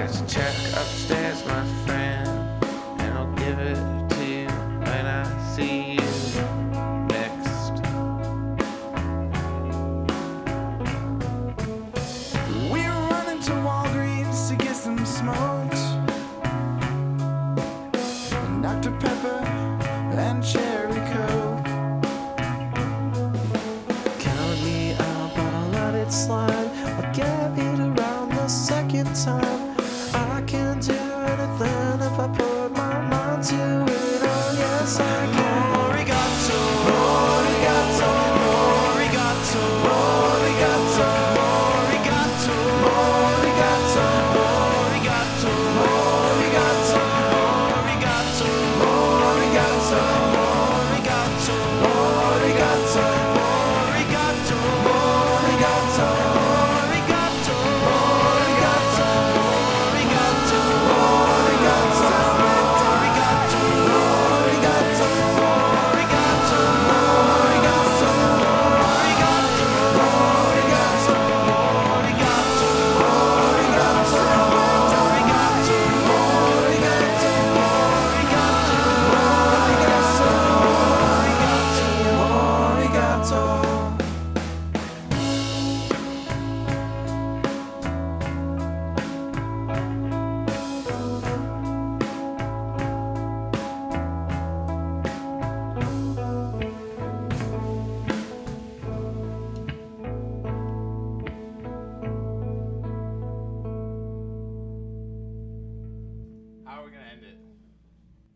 Write a check upstairs, my friend, and I'll give it to you when I see you next. We're running to Walgreens to get some smokes, Dr. Pepper and Cherry Coke. Count me up, I'll let it slide.